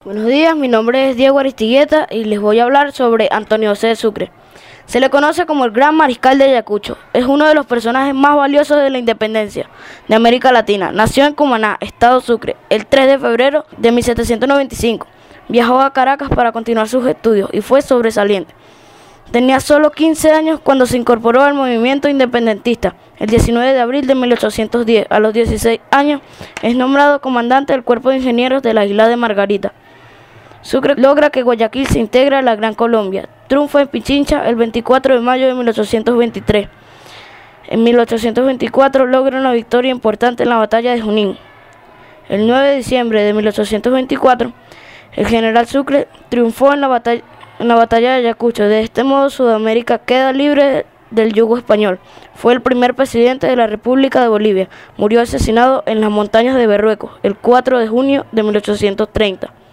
Buenos días, mi nombre es Diego Aristigueta y les voy a hablar sobre Antonio José de Sucre. Se le conoce como el Gran Mariscal de Ayacucho. Es uno de los personajes más valiosos de la independencia de América Latina. Nació en Cumaná, estado Sucre, el 3 de febrero de 1795. Viajó a Caracas para continuar sus estudios y fue sobresaliente. Tenía solo 15 años cuando se incorporó al movimiento independentista. El 19 de abril de 1810, a los 16 años, es nombrado comandante del Cuerpo de Ingenieros de la isla de Margarita. Sucre logra que Guayaquil se integre a la Gran Colombia. Triunfa en Pichincha el 24 de mayo de 1823. En 1824 logra una victoria importante en la batalla de Junín. El 9 de diciembre de 1824, el general Sucre triunfó en la batalla de Ayacucho. De este modo, Sudamérica queda libre del yugo español. Fue el primer presidente de la República de Bolivia. Murió asesinado en las montañas de Berruecos el 4 de junio de 1830.